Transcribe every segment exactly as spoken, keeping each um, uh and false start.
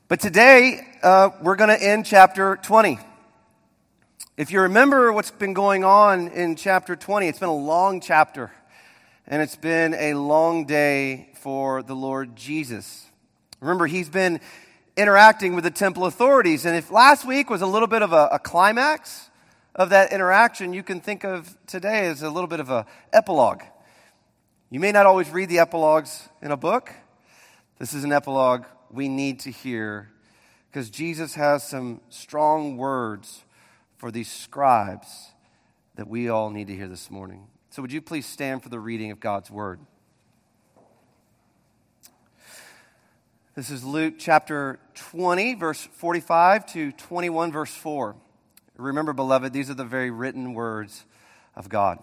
But today, uh, we're going to end chapter twenty. If you remember what's been going on in chapter twenty, it's been a long chapter, and it's been a long day for the Lord Jesus. Remember, he's been interacting with the temple authorities, and if last week was a little bit of a, a climax of that interaction, you can think of today as a little bit of an epilogue. You may not always read the epilogues in a book. This is an epilogue we need to hear because Jesus has some strong words for these scribes that we all need to hear this morning. So would you please stand for the reading of God's word? This is Luke chapter twenty, verse forty-five to twenty-one, verse four. Remember, beloved, these are the very written words of God.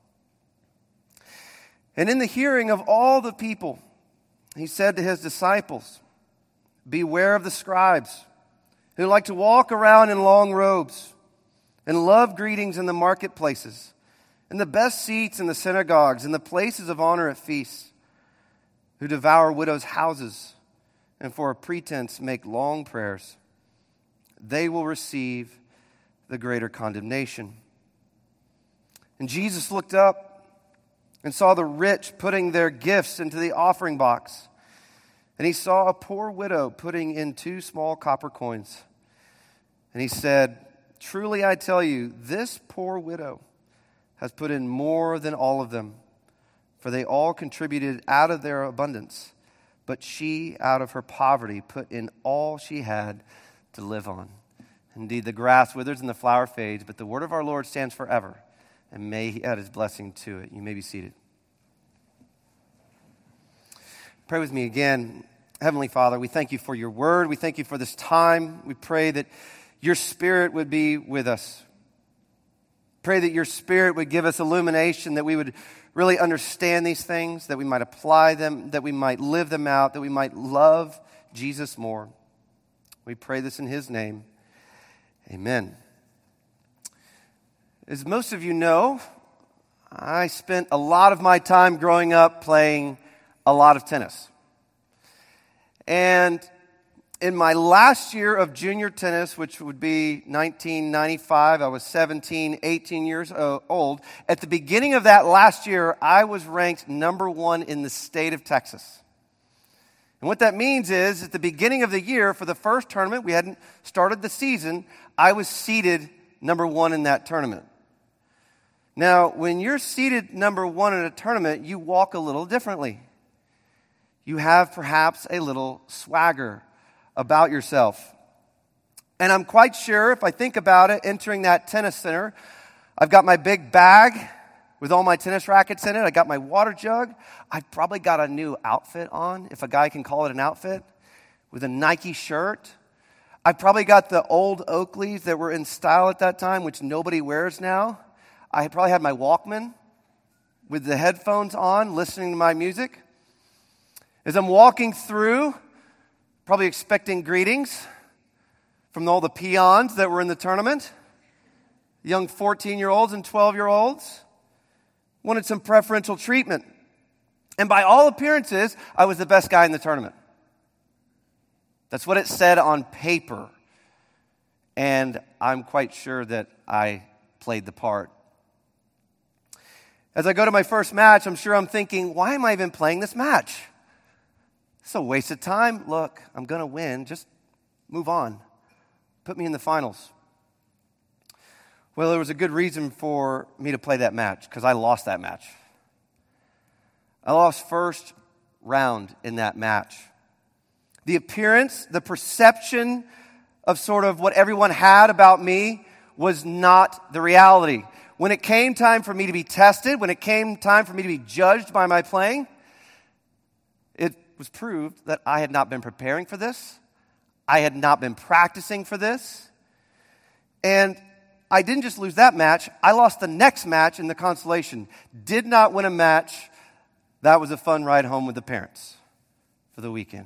And in the hearing of all the people, he said to his disciples, "Beware of the scribes who like to walk around in long robes and love greetings in the marketplaces and the best seats in the synagogues and the places of honor at feasts, who devour widows' houses and for a pretense make long prayers. They will receive the greater condemnation." And Jesus looked up and saw the rich putting their gifts into the offering box. And he saw a poor widow putting in two small copper coins. And he said, "Truly I tell you, this poor widow has put in more than all of them, for they all contributed out of their abundance. But she, out of her poverty, put in all she had to live on. Indeed, the grass withers and the flower fades, but the word of our Lord stands forever, and may he add his blessing to it." You may be seated. Pray with me again. Heavenly Father, we thank you for your word. We thank you for this time. We pray that your Spirit would be with us. Pray that your Spirit would give us illumination, that we would really understand these things, that we might apply them, that we might live them out, that we might love Jesus more. We pray this in his name. Amen. As most of you know, I spent a lot of my time growing up playing a lot of tennis. And in my last year of junior tennis, which would be nineteen ninety-five, I was seventeen, eighteen years old. At the beginning of that last year, I was ranked number one in the state of Texas. And what that means is, at the beginning of the year, for the first tournament, we hadn't started the season, I was seeded number one in that tournament. Now, when you're seeded number one in a tournament, you walk a little differently. You have perhaps a little swagger about yourself. And I'm quite sure, if I think about it, entering that tennis center, I've got my big bag with all my tennis rackets in it. I got my water jug. I've probably got a new outfit on, if a guy can call it an outfit, with a Nike shirt. I've probably got the old Oakleys that were in style at that time, which nobody wears now. I probably had my Walkman with the headphones on, listening to my music. As I'm walking through, probably expecting greetings from all the peons that were in the tournament, young fourteen-year-olds and twelve-year-olds, wanted some preferential treatment. And by all appearances, I was the best guy in the tournament. That's what it said on paper. And I'm quite sure that I played the part. As I go to my first match, I'm sure I'm thinking, why am I even playing this match? It's a waste of time. Look, I'm going to win. Just move on. Put me in the finals. Well, there was a good reason for me to play that match, because I lost that match. I lost first round in that match. The appearance, the perception of sort of what everyone had about me was not the reality. When it came time for me to be tested, when it came time for me to be judged by my playing, it was proved that I had not been preparing for this. I had not been practicing for this. And I didn't just lose that match. I lost the next match in the consolation. Did not win a match. That was a fun ride home with the parents for the weekend.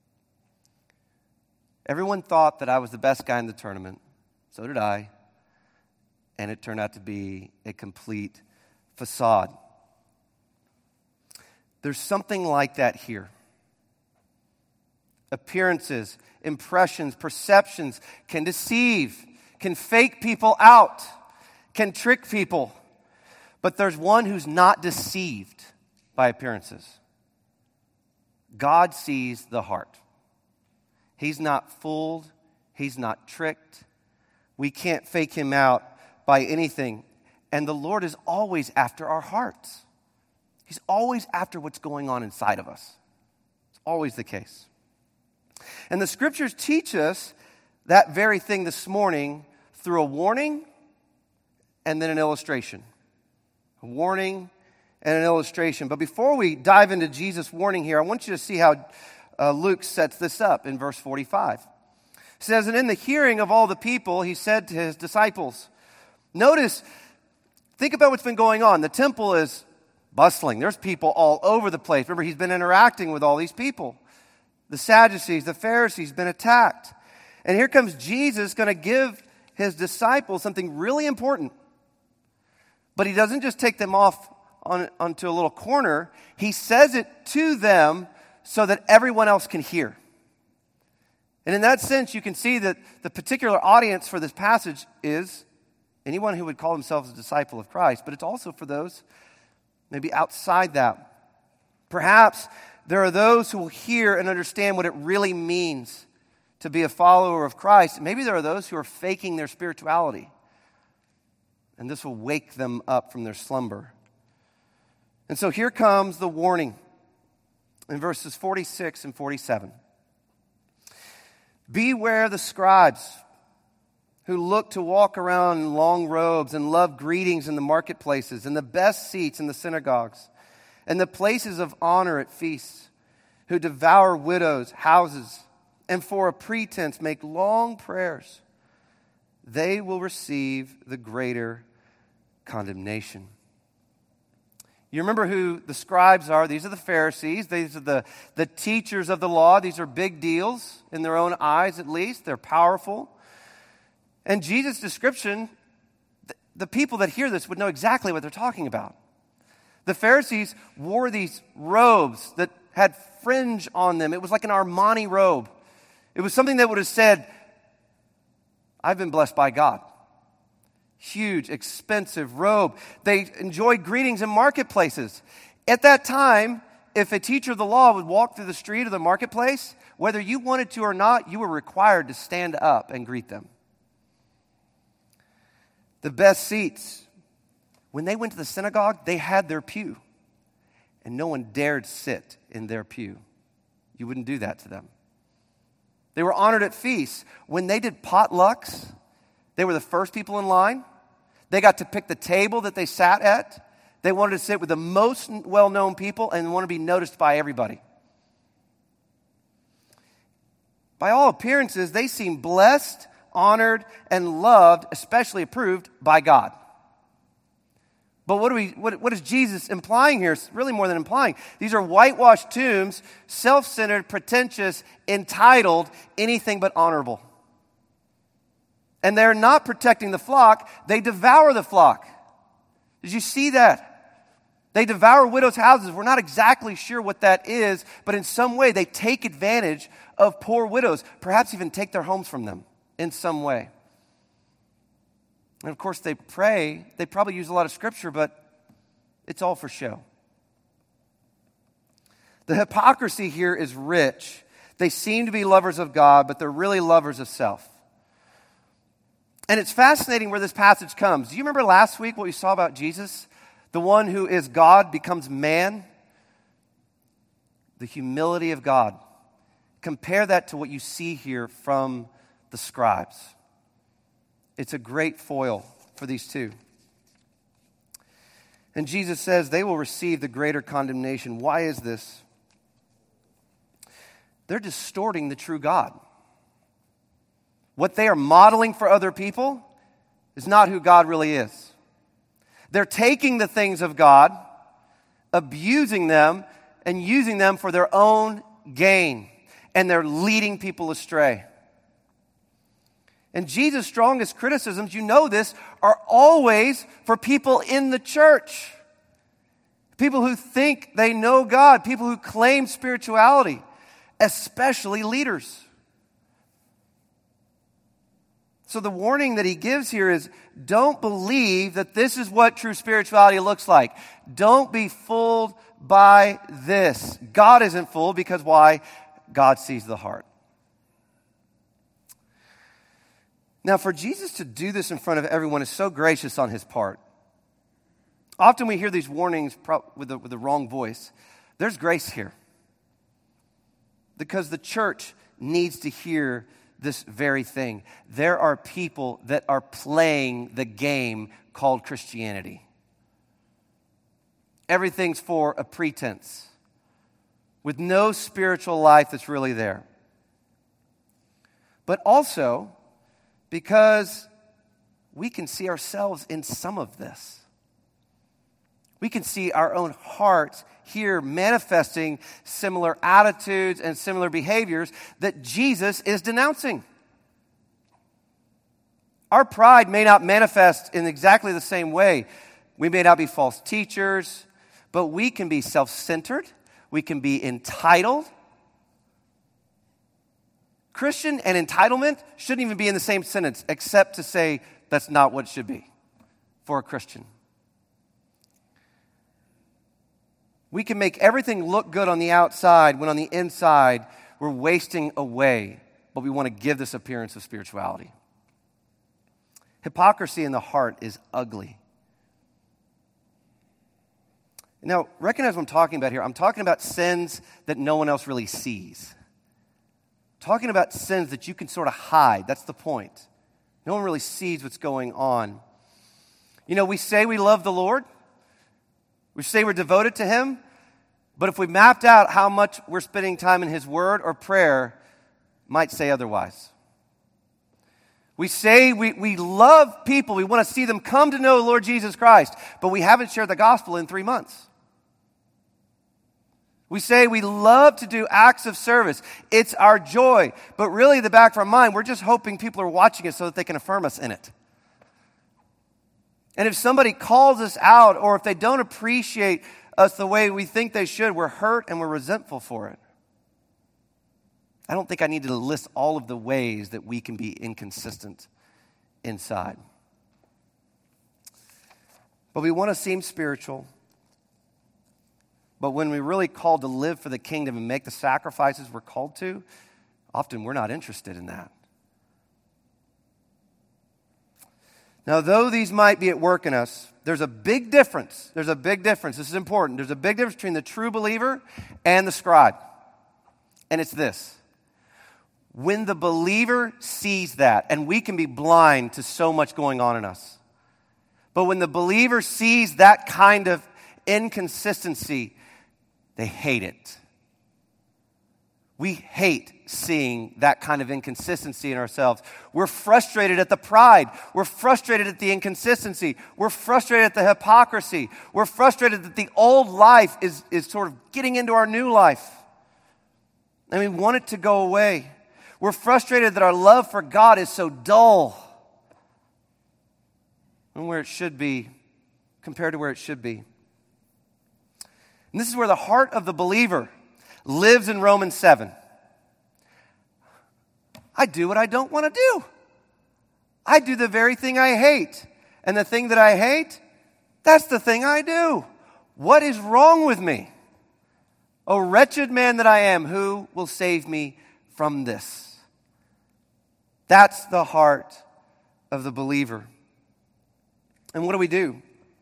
Everyone thought that I was the best guy in the tournament. So did I. And it turned out to be a complete facade. There's something like that here. Appearances, impressions, perceptions can deceive, can fake people out, can trick people. But there's one who's not deceived by appearances. God sees the heart. He's not fooled. He's not tricked. We can't fake him out by anything. And the Lord is always after our hearts. He's always after what's going on inside of us. It's always the case. And the scriptures teach us that very thing this morning through a warning and then an illustration. A warning and an illustration. But before we dive into Jesus' warning here, I want you to see how uh, Luke sets this up in verse forty-five. It says, and in the hearing of all the people, he said to his disciples, notice, think about what's been going on. The temple is bustling. There's people all over the place. Remember, he's been interacting with all these people. The Sadducees, the Pharisees, been attacked. And here comes Jesus going to give his disciples something really important. But he doesn't just take them off on, onto a little corner. He says it to them so that everyone else can hear. And in that sense, you can see that the particular audience for this passage is anyone who would call themselves a disciple of Christ. But it's also for those maybe outside that. Perhaps there are those who will hear and understand what it really means to be a follower of Christ. Maybe there are those who are faking their spirituality. And this will wake them up from their slumber. And so here comes the warning in verses forty-six and forty-seven. Beware the scribes who look to walk around in long robes and love greetings in the marketplaces and the best seats in the synagogues and the places of honor at feasts, who devour widows' houses and for a pretense make long prayers. They will receive the greater condemnation. You remember who the scribes are. These are the Pharisees. These are the, the teachers of the law. These are big deals in their own eyes, at least. They're powerful. And Jesus' description, the, the people that hear this would know exactly what they're talking about. The Pharisees wore these robes that had fringe on them. It was like an Armani robe. It was something that would have said, I've been blessed by God. Huge, expensive robe. They enjoyed greetings in marketplaces. At that time, if a teacher of the law would walk through the street or the marketplace, whether you wanted to or not, you were required to stand up and greet them. The best seats. When they went to the synagogue, they had their pew. And no one dared sit in their pew. You wouldn't do that to them. They were honored at feasts. When they did potlucks, they were the first people in line. They got to pick the table that they sat at. They wanted to sit with the most well-known people and want to be noticed by everybody. By all appearances, they seem blessed, honored, and loved, especially approved by God. But what, do we, what, what is Jesus implying here? It's really more than implying. These are whitewashed tombs, self-centered, pretentious, entitled, anything but honorable. And they're not protecting the flock, they devour the flock. Did you see that? They devour widows' houses. We're not exactly sure what that is, but in some way they take advantage of poor widows, perhaps even take their homes from them in some way. And of course they pray, they probably use a lot of scripture, but it's all for show. The hypocrisy here is rich. They seem to be lovers of God, but they're really lovers of self. And it's fascinating where this passage comes. Do you remember last week what we saw about Jesus? The one who is God becomes man. The humility of God. Compare that to what you see here from the scribes. It's a great foil for these two. And Jesus says they will receive the greater condemnation. Why is this? They're distorting the true God. What they are modeling for other people is not who God really is. They're taking the things of God, abusing them, and using them for their own gain. And they're leading people astray. And Jesus' strongest criticisms, you know this, are always for people in the church. People who think they know God, people who claim spirituality. especially leaders. So the warning that he gives here is, don't believe that this is what true spirituality looks like. Don't be fooled by this. God isn't fooled because why? God sees the heart. Now, for Jesus to do this in front of everyone is so gracious on his part. Often we hear these warnings with the, with the wrong voice. There's grace here. Because the church needs to hear this very thing. There are people that are playing the game called Christianity. Everything's for a pretense, with no spiritual life that's really there. But also, because we can see ourselves in some of this. We can see our own hearts here manifesting similar attitudes and similar behaviors that Jesus is denouncing. Our pride may not manifest in exactly the same way. We may not be false teachers, but we can be self-centered. We can be entitled. Christian and entitlement shouldn't even be in the same sentence, except to say that's not what it should be for a Christian. We can make everything look good on the outside when on the inside we're wasting away, but we want to give this appearance of spirituality. Hypocrisy in the heart is ugly. Now, recognize what I'm talking about here. I'm talking about sins that no one else really sees. I'm talking about sins that you can sort of hide. That's the point. No one really sees what's going on. You know, we say we love the Lord. We say we're devoted to him, but if we mapped out how much we're spending time in his word or prayer, might say otherwise. We say we, we love people. We want to see them come to know the Lord Jesus Christ, but we haven't shared the gospel in three months. We say we love to do acts of service. It's our joy, but really in the back of our mind, we're just hoping people are watching us so that they can affirm us in it. And if somebody calls us out or if they don't appreciate us the way we think they should, we're hurt and we're resentful for it. I don't think I need to list all of the ways that we can be inconsistent inside. But we want to seem spiritual. But when we're really called to live for the kingdom and make the sacrifices we're called to, often we're not interested in that. Now, though these might be at work in us, there's a big difference. There's a big difference. This is important. There's a big difference between the true believer and the scribe. And it's this. When the believer sees that, and we can be blind to so much going on in us, but when the believer sees that kind of inconsistency, they hate it. We hate seeing that kind of inconsistency in ourselves. We're frustrated at the pride. We're frustrated at the inconsistency. We're frustrated at the hypocrisy. We're frustrated that the old life is, is sort of getting into our new life. And we want it to go away. We're frustrated that our love for God is so dull and where it should be compared to where it should be. And this is where the heart of the believer lives in Romans seven. I do what I don't want to do. I do the very thing I hate. And the thing that I hate, that's the thing I do. What is wrong with me? O wretched man that I am, who will save me from this? That's the heart of the believer. And what do we do?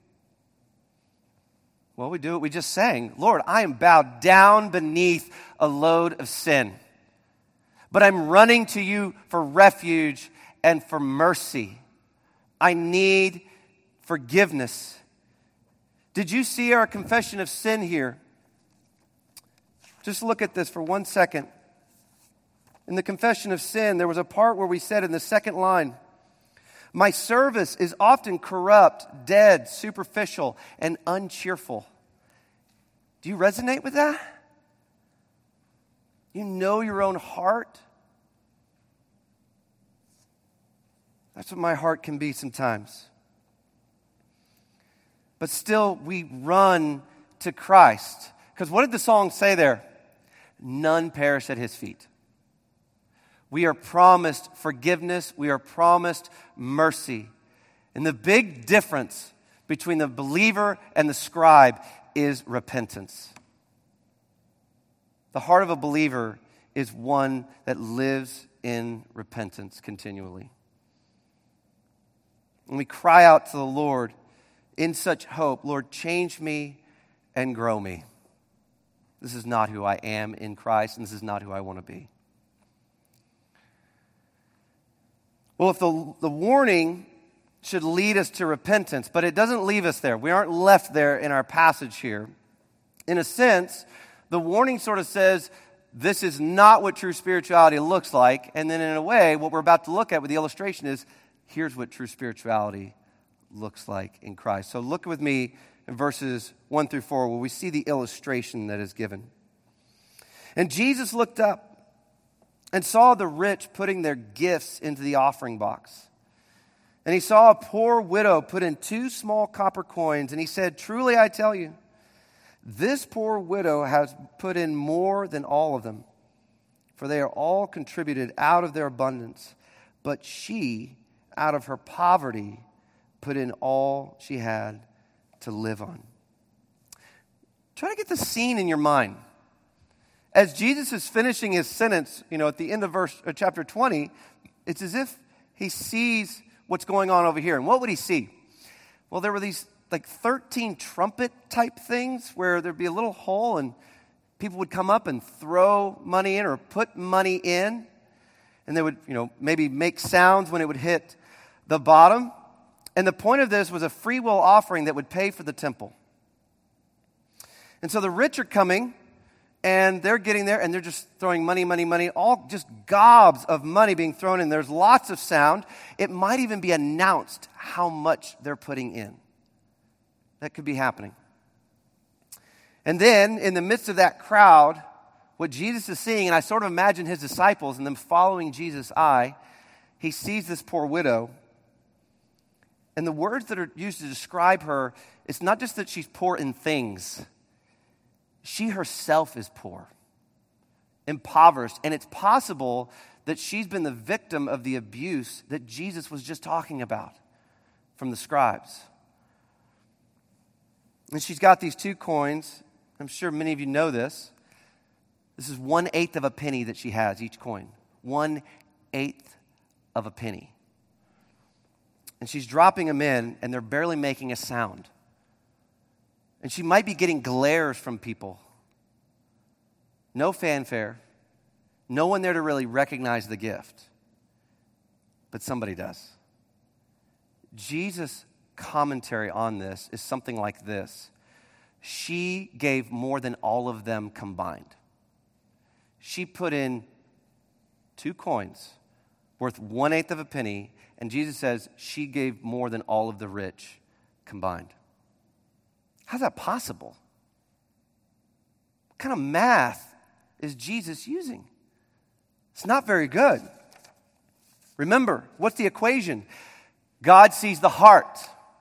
Well, we do what we just sang. Lord, I am bowed down beneath a load of sin. But I'm running to you for refuge and for mercy. I need forgiveness. Did you see our confession of sin here? Just look at this for one second. In the confession of sin, there was a part where we said in the second line, my service is often corrupt, dead, superficial, and uncheerful. Do you resonate with that? You know your own heart? That's what my heart can be sometimes. But still, we run to Christ. Because what did the song say there? none perish at his feet. We are promised forgiveness. We are promised mercy. And the big difference between the believer and the scribe is repentance. The heart of a believer is one that lives in repentance continually. And we cry out to the Lord in such hope, Lord, change me and grow me. This is not who I am in Christ, and this is not who I want to be. Well, if the, the warning should lead us to repentance, but it doesn't leave us there. We aren't left there in our passage here. In a sense, the warning sort of says, this is not what true spirituality looks like. And then in a way, what we're about to look at with the illustration is, here's what true spirituality looks like in Christ. So look with me in verses one through four, where we see the illustration that is given. And Jesus looked up and saw the rich putting their gifts into the offering box. And he saw a poor widow put in two small copper coins, and he said, truly I tell you, this poor widow has put in more than all of them, for they are all contributed out of their abundance. But she, out of her poverty, put in all she had to live on. Try to get the scene in your mind. As Jesus is finishing his sentence, you know, at the end of verse uh, chapter twenty, it's as if he sees what's going on over here. And what would he see? Well, there were these like thirteen trumpet type things where there'd be a little hole and people would come up and throw money in or put money in. And they would, you know, maybe make sounds when it would hit the bottom. And the point of this was a free will offering that would pay for the temple. And so the rich are coming and they're getting there and they're just throwing money, money, money, all just gobs of money being thrown in. There's lots of sound. It might even be announced how much they're putting in. That could be happening. And then in the midst of that crowd, what Jesus is seeing, and I sort of imagine his disciples and them following Jesus' eye, he sees this poor widow. And the words that are used to describe her, it's not just that she's poor in things. She herself is poor, impoverished. And it's possible that she's been the victim of the abuse that Jesus was just talking about from the scribes. And she's got these two coins. I'm sure many of you know this. This is one eighth of a penny that she has, each coin. One eighth of a penny. And she's dropping them in, and they're barely making a sound. And she might be getting glares from people. No fanfare. No one there to really recognize the gift. But somebody does. Jesus' commentary on this is something like this. She gave more than all of them combined. She put in two coins worth one eighth of a penny, and Jesus says she gave more than all of the rich combined. How's that possible? What kind of math is Jesus using? It's not very good. Remember, what's the equation? God sees the heart.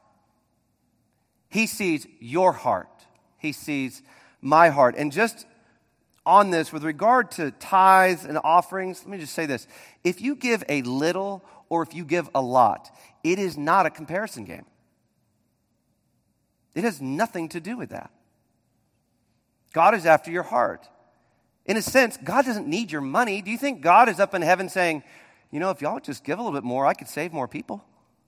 He sees your heart. He sees my heart. And just on this, with regard to tithes and offerings, let me just say this. If you give a little or if you give a lot, it is not a comparison game. It has nothing to do with that. God is after your heart. In a sense, God doesn't need your money. Do you think God is up in heaven saying, you know, if y'all just give a little bit more, I could save more people?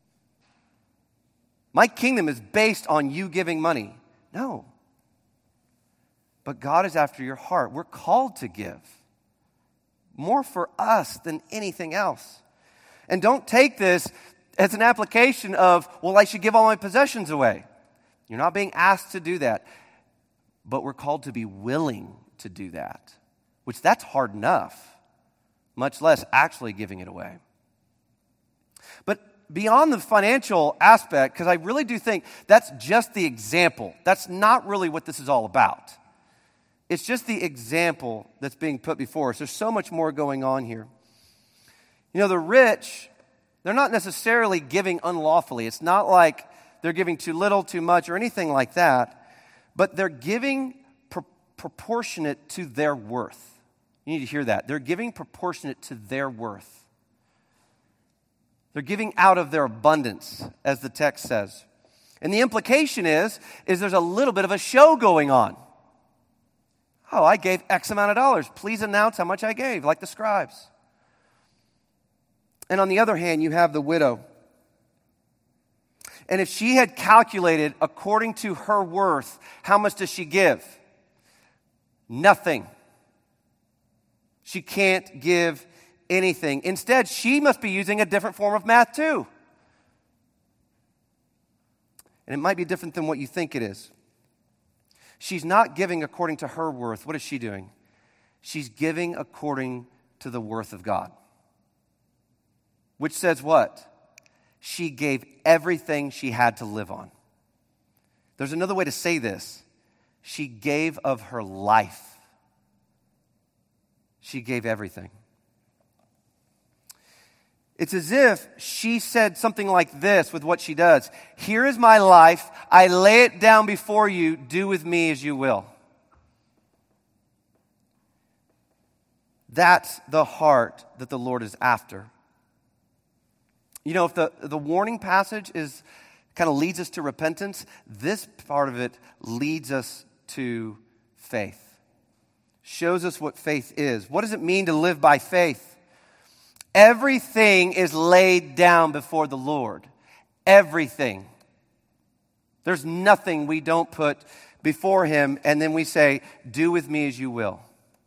My kingdom is based on you giving money. No. But God is after your heart. We're called to give. More for us than anything else. And don't take this as an application of, well, I should give all my possessions away. You're not being asked to do that. But we're called to be willing to do that. Which that's hard enough. Much less actually giving it away. But beyond the financial aspect, because I really do think that's just the example. That's not really what this is all about. It's just the example that's being put before us. There's so much more going on here. You know, the rich, they're not necessarily giving unlawfully. It's not like they're giving too little, too much, or anything like that. But they're giving pro- proportionate to their worth. You need to hear that. They're giving proportionate to their worth. They're giving out of their abundance, as the text says. And the implication is, is there's a little bit of a show going on. Oh, I gave X amount of dollars. Please announce how much I gave, like the scribes. And on the other hand, you have the widow. And if she had calculated according to her worth, how much does she give? Nothing. She can't give anything. Instead, she must be using a different form of math too. And it might be different than what you think it is. She's not giving according to her worth. What is she doing? She's giving according to the worth of God. Which says what? She gave everything she had to live on. There's another way to say this. She gave of her life. She gave everything. It's as if she said something like this with what she does. Here is my life. I lay it down before you. Do with me as you will. That's the heart that the Lord is after. You know, if the, the warning passage is kind of leads us to repentance, this part of it leads us to faith. Shows us what faith is. What does it mean to live by faith? Everything is laid down before the Lord. Everything. There's nothing we don't put before Him, and then we say, do with me as you will.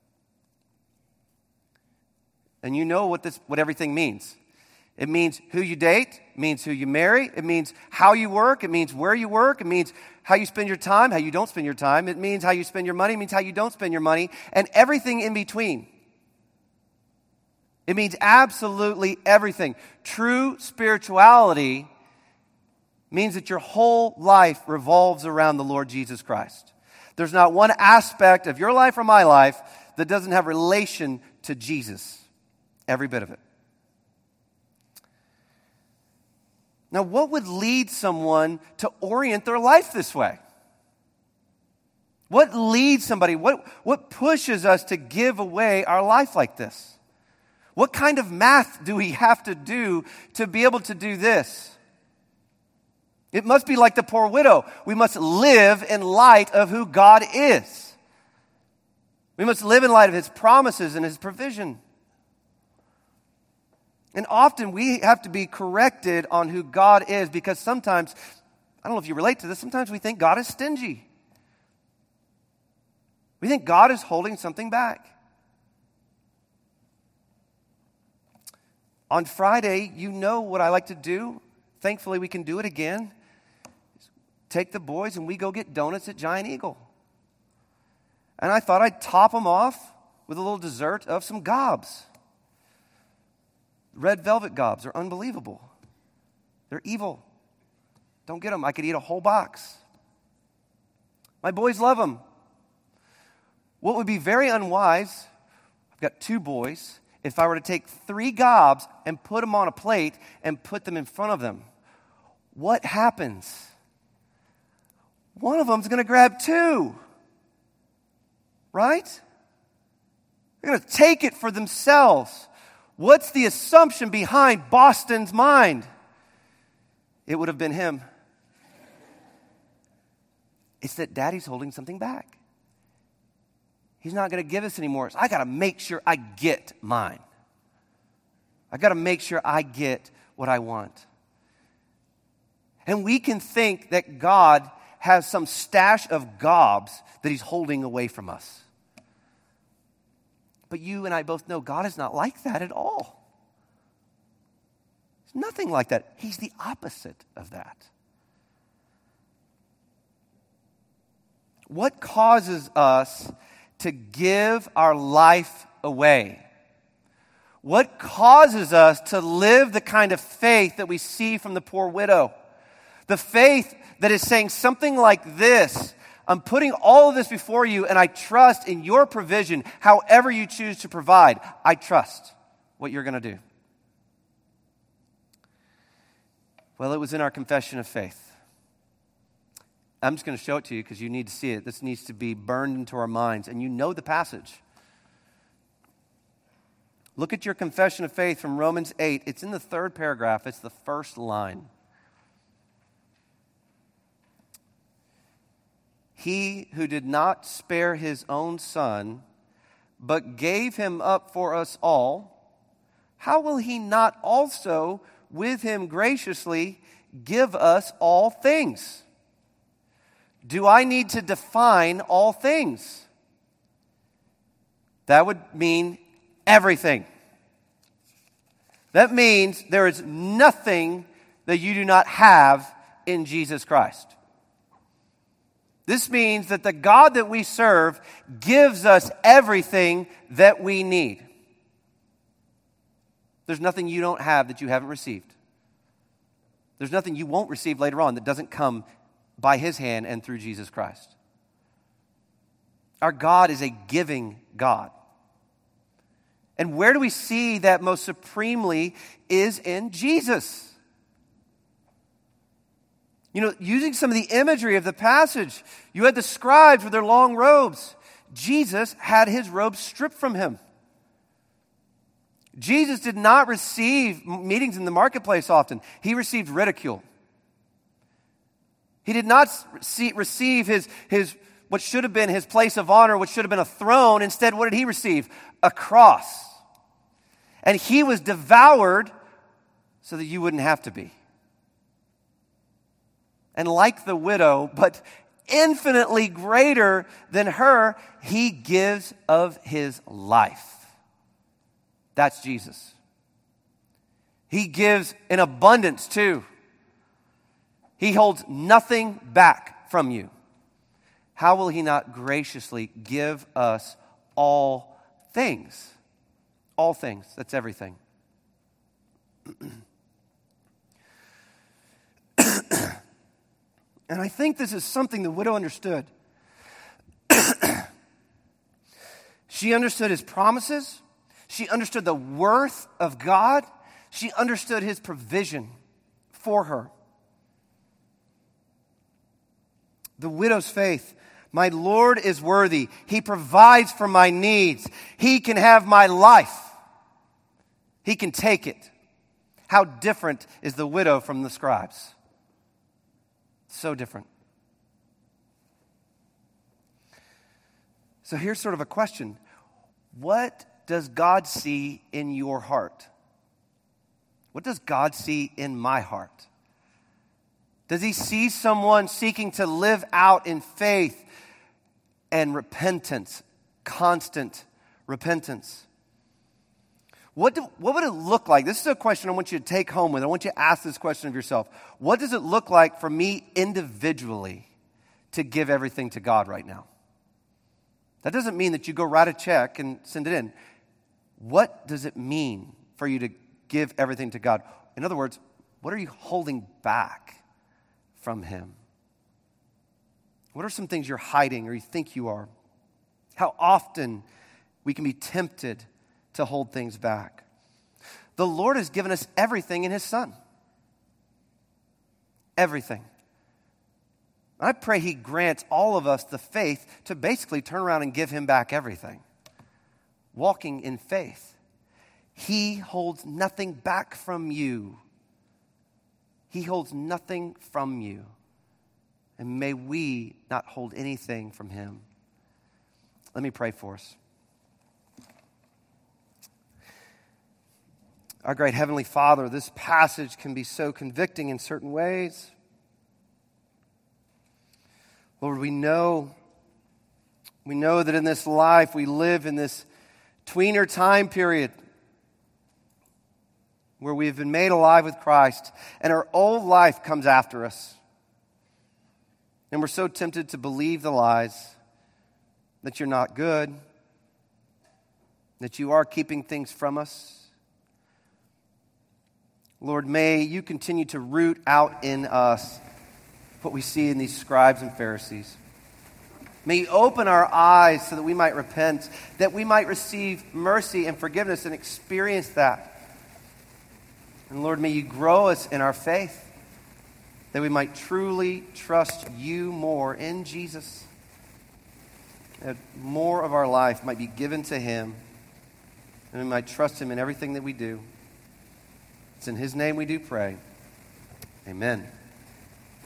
And you know what this, what everything means. It means who you date, it means who you marry, it means how you work, it means where you work, it means how you spend your time, how you don't spend your time, it means how you spend your money, it means how you don't spend your money, and everything in between. It means absolutely everything. True spirituality means that your whole life revolves around the Lord Jesus Christ. There's not one aspect of your life or my life that doesn't have relation to Jesus. Every bit of it. Now, what would lead someone to orient their life this way? What leads somebody? What, what pushes us to give away our life like this? What kind of math do we have to do to be able to do this? It must be like the poor widow. We must live in light of who God is. We must live in light of His promises and His provision. And often we have to be corrected on who God is because sometimes, I don't know if you relate to this, sometimes we think God is stingy. We think God is holding something back. On Friday, you know what I like to do. Thankfully, we can do it again. Take the boys and we go get donuts at Giant Eagle. And I thought I'd top them off with a little dessert of some gobs. Red velvet gobs are unbelievable. They're evil. Don't get them. I could eat a whole box. My boys love them. What would be very unwise, I've got two boys, if I were to take three gobs and put them on a plate and put them in front of them. What happens? One of them's going to grab two. Right? They're going to take it for themselves. What's the assumption behind Boston's mind? It would have been him. It's that Daddy's holding something back. He's not going to give us anymore. So I got to make sure I get mine. I got to make sure I get what I want. And we can think that God has some stash of gobs that He's holding away from us. But you and I both know God is not like that at all. He's nothing like that. He's the opposite of that. What causes us to give our life away? What causes us to live the kind of faith that we see from the poor widow? The faith that is saying something like this: I'm putting all of this before you, and I trust in your provision, however you choose to provide. I trust what you're going to do. Well, it was in our confession of faith. I'm just going to show it to you because you need to see it. This needs to be burned into our minds, and you know the passage. Look at your confession of faith from Romans eight. It's in the third paragraph. It's the first line. He who did not spare his own son, but gave him up for us all, how will he not also with him graciously give us all things? Do I need to define all things? That would mean everything. That means there is nothing that you do not have in Jesus Christ. This means that the God that we serve gives us everything that we need. There's nothing you don't have that you haven't received. There's nothing you won't receive later on that doesn't come by His hand and through Jesus Christ. Our God is a giving God. And where do we see that most supremely is in Jesus. You know, using some of the imagery of the passage, you had the scribes with their long robes. Jesus had his robes stripped from him. Jesus did not receive meetings in the marketplace often. He received ridicule. He did not see, receive his, his what should have been his place of honor, what should have been a throne. Instead, what did he receive? A cross. And he was devoured so that you wouldn't have to be. And like the widow, but infinitely greater than her, he gives of his life. That's Jesus. He gives in abundance too. He holds nothing back from you. How will he not graciously give us all things? All things. That's everything. And I think this is something the widow understood. She understood his promises. She understood the worth of God. She understood his provision for her. The widow's faith. My Lord is worthy. He provides for my needs. He can have my life. He can take it. How different is the widow from the scribes? So different. So here's sort of a question. What does God see in your heart? What does God see in my heart? Does he see someone seeking to live out in faith and repentance, constant repentance? What, do, what would it look like? This is a question I want you to take home with. I want you to ask this question of yourself. What does it look like for me individually to give everything to God right now? That doesn't mean that you go write a check and send it in. What does it mean for you to give everything to God? In other words, what are you holding back from him? What are some things you're hiding or you think you are? How often we can be tempted to hold things back. The Lord has given us everything in his Son. Everything. I pray he grants all of us the faith to basically turn around and give him back everything. Walking in faith. He holds nothing back from you. He holds nothing from you. And may we not hold anything from him. Let me pray for us. Our great Heavenly Father, this passage can be so convicting in certain ways. Lord, we know, we know that in this life we live in this tweener time period where we have been made alive with Christ and our old life comes after us. And we're so tempted to believe the lies that you're not good, that you are keeping things from us. Lord, may you continue to root out in us what we see in these scribes and Pharisees. May you open our eyes so that we might repent, that we might receive mercy and forgiveness and experience that. And Lord, may you grow us in our faith, that we might truly trust you more in Jesus, that more of our life might be given to him, and we might trust him in everything that we do. It's in his name we do pray. Amen.